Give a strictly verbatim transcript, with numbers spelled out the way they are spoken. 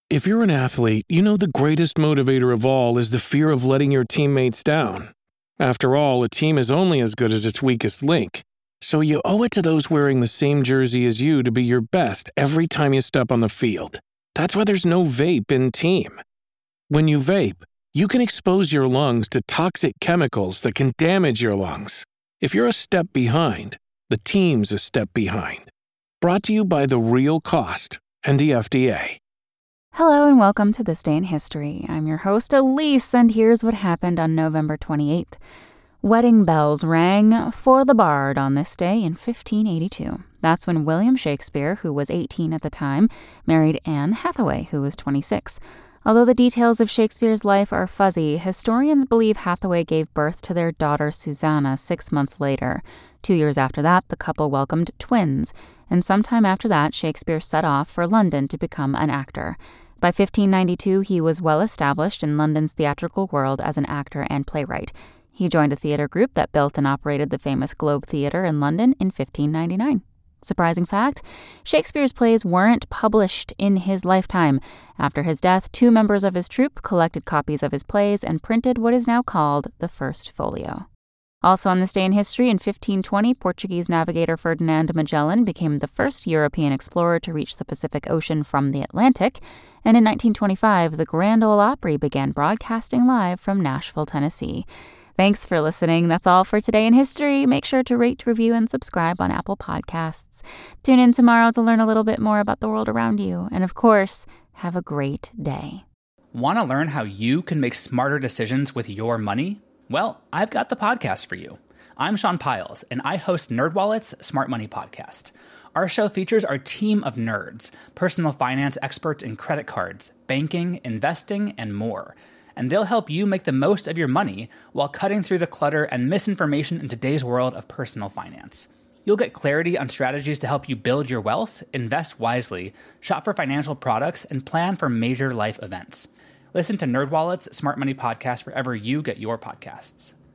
If you're an athlete, you know the greatest motivator of all is the fear of letting your teammates down. After all, a team is only as good as its weakest link. So you owe it to those wearing the same jersey as you to be your best every time you step on the field. That's why there's no vape in team. When you vape, you can expose your lungs to toxic chemicals that can damage your lungs. If you're a step behind, the team's a step behind. Brought to you by The Real Cost and the F D A. Hello and welcome to This Day in History. I'm your host, Elise, and here's what happened on November twenty-eighth. Wedding bells rang for the bard on this day in fifteen eighty-two. That's when William Shakespeare, who was eighteen at the time, married Anne Hathaway, who was twenty-six. Although the details of Shakespeare's life are fuzzy, historians believe Hathaway gave birth to their daughter Susanna six months later. Two years after that, the couple welcomed twins, and sometime after that, Shakespeare set off for London to become an actor. By fifteen ninety-two, he was well established in London's theatrical world as an actor and playwright. He joined a theater group that built and operated the famous Globe Theatre in London in fifteen ninety-nine. Surprising fact, Shakespeare's plays weren't published in his lifetime. After his death, two members of his troupe collected copies of his plays and printed what is now called the First Folio. Also on this day in history, in fifteen twenty, Portuguese navigator Ferdinand Magellan became the first European explorer to reach the Pacific Ocean from the Atlantic. And in nineteen twenty-five, the Grand Ole Opry began broadcasting live from Nashville, Tennessee. Thanks for listening. That's all for Today in History. Make sure to rate, review, and subscribe on Apple Podcasts. Tune in tomorrow to learn a little bit more about the world around you. And of course, have a great day. Want to learn how you can make smarter decisions with your money? Well, I've got the podcast for you. I'm Sean Piles, and I host NerdWallet's Smart Money Podcast. Our show features our team of nerds, personal finance experts in credit cards, banking, investing, and more. And they'll help you make the most of your money while cutting through the clutter and misinformation in today's world of personal finance. You'll get clarity on strategies to help you build your wealth, invest wisely, shop for financial products, and plan for major life events. Listen to NerdWallet's Smart Money Podcast wherever you get your podcasts.